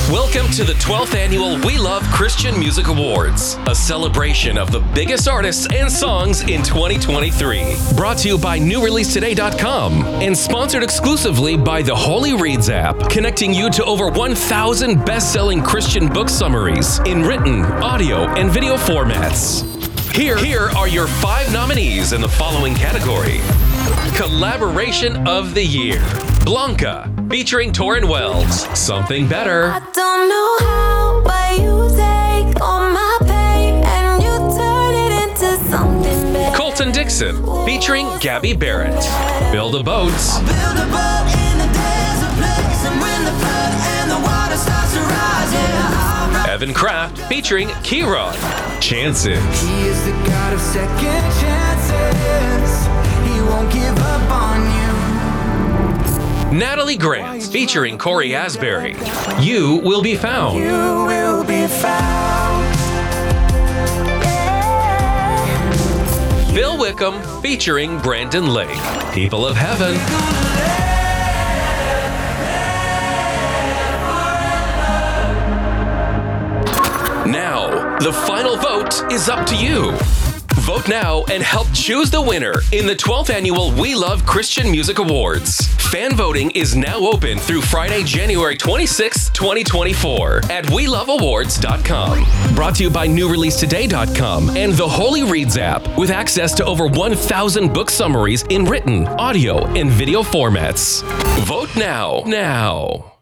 Welcome to the 12th annual We Love Christian Music Awards, a celebration of the biggest artists and songs in 2023. Brought to you by NewReleaseToday.com and sponsored exclusively by the Holy Reads app, connecting you to over 1,000 best-selling Christian book summaries in written, audio, and video formats. Here are your 5 nominees in the following category. Collaboration of the Year. Blanca, featuring Torrin Wells, Something Better. I don't know how, but you take all my pain and you turn it into something better. Colton Dixon, featuring Gabby Barrett, Build a Boat. Build a boat in a desert place, and when the flood and the water starts to rise, yeah, I'll ride. Evan Kraft, featuring Kieran, Chances. He is the God of second chances. He won't give up on you. Natalie Grant, featuring Corey Asbury, You Will Be Found. You will be found. Yeah. Bill Wickham, featuring Brandon Lake, People of Heaven. Now, the final vote is up to you. Vote now and help choose the winner in the 12th annual We Love Christian Music Awards. Fan voting is now open through Friday, January 26, 2024 at WeLoveAwards.com. Brought to you by NewReleaseToday.com and the Holy Reads app with access to over 1,000 book summaries in written, audio, and video formats. Vote now.